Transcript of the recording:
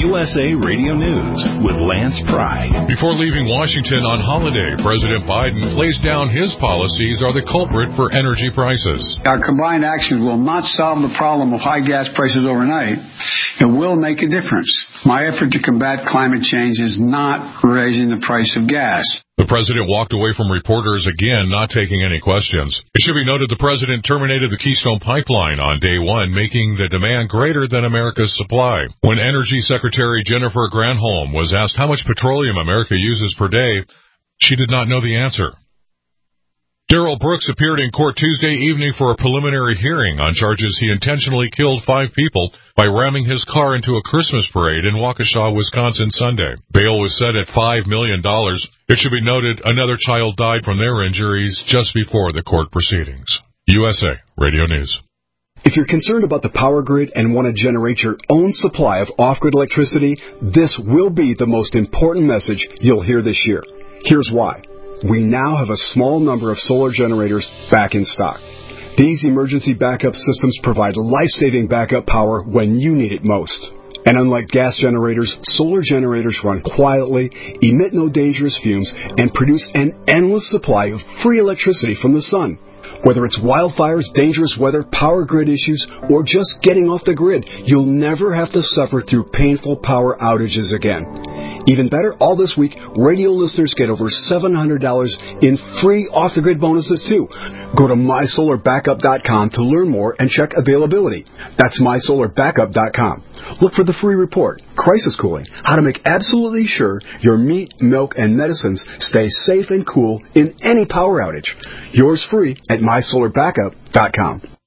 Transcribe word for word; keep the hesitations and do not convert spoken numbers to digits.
U S A Radio News with Lance Pry. Before leaving Washington on holiday, President Biden plays down his policies are the culprit for energy prices. Our combined actions will not solve the problem of high gas prices overnight. It will make a difference. My effort to combat climate change is not raising the price of gas. The president walked away from reporters again, not taking any questions. It should be noted the president terminated the Keystone Pipeline on day one, making the demand greater than America's supply. When Energy Secretary Jennifer Granholm was asked how much petroleum America uses per day, she did not know the answer. Darrell Brooks appeared in court Tuesday evening for a preliminary hearing on charges he intentionally killed five people by ramming his car into a Christmas parade in Waukesha, Wisconsin Sunday. Bail was set at five million dollars. It should be noted another child died from their injuries just before the court proceedings. U S A Radio News. If you're concerned about the power grid and want to generate your own supply of off-grid electricity, this will be the most important message you'll hear this year. Here's why. We now have a small number of solar generators back in stock. These emergency backup systems provide life-saving backup power when you need it most. And unlike gas generators, solar generators run quietly, emit no dangerous fumes, and produce an endless supply of free electricity from the sun. Whether it's wildfires, dangerous weather, power grid issues, or just getting off the grid, you'll never have to suffer through painful power outages again. Even better, all this week, radio listeners get over seven hundred dollars in free off-the-grid bonuses, too. Go to my solar backup dot com to learn more and check availability. That's my solar backup dot com. Look for the free report, Crisis Cooling, how to make absolutely sure your meat, milk, and medicines stay safe and cool in any power outage. Yours free at my solar backup dot com.